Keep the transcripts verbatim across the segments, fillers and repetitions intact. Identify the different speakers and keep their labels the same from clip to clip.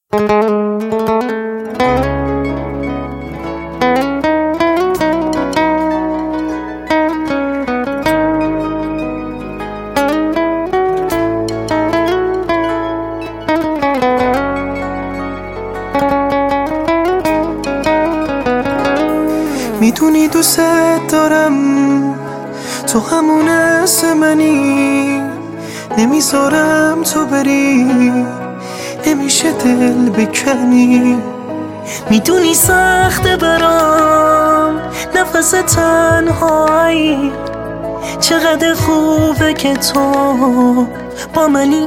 Speaker 1: میدونی دوست دارم، تو همون اسم منی، نمیذارم تو بری، نمیشه دل بکنی. میدونی سخته برام نفس تنهایی، چقدر خوبه که تو با منی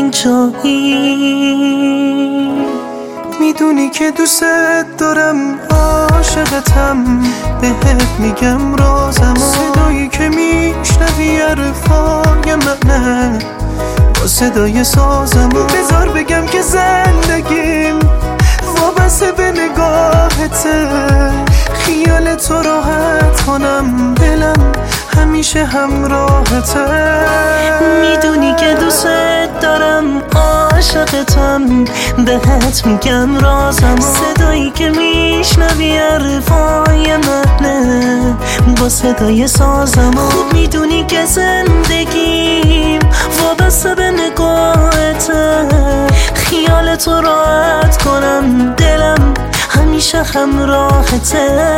Speaker 1: اینجایی. میدونی که دوست دارم، عاشقتم، بهت میگم رازم. صدایی که میشنوی حرفای منه، با صدای سازم. بذار بگم که زندگیم وابسته به نگاهته، خیال تو راحت کنم، دلم همیشه همراهته. میدونی که دوست دارم، عاشقتم، بهت میگم رازم. صدایی که میشنوی حرفای منه، با صدای سازم. خوب میدونی که زندگیم وابسته به نگاهته، خیال تو راحت کنم، دلم همیشه همراهته.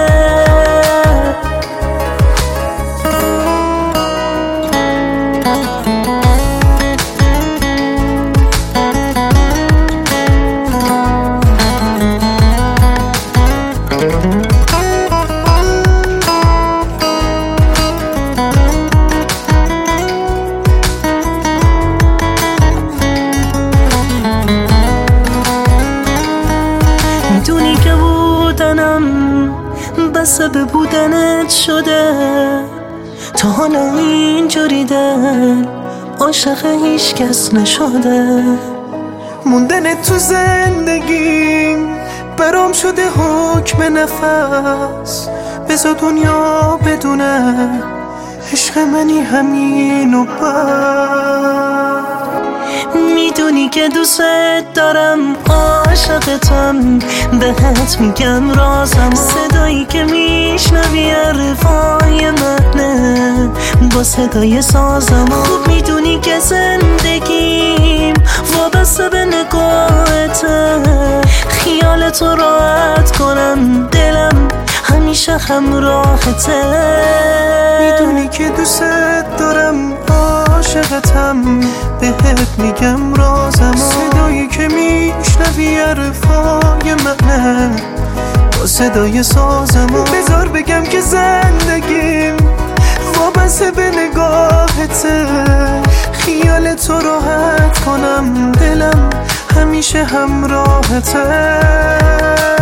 Speaker 1: میدونی که بودنم بسه به بودنت شده، تا حالا اینجوری دل عاشق هیچ کس نشده. موندن تو زندگیم برام شده حکم نفس، بذار دنیا بدونه عشق منی همین و بس. میدونی که دوست دارم، عاشقتم، بهت میگم رازم. صدایی که میشنوی حرفای منه، با صدای سازم. خوب میدونی که زندگیم وابسته به نگاهته، خیال تو راحت کنم، دلم همیشه همراهته. میدونی که دوست دارم، عاشقتم، بهت میگم رازم. صدایی که میشنوی حرفای منه، با صدای سازم. بذار بگم که زندگیم وابسته به نگاهته، خیال تو راحت کنم، دلم همیشه همراهته.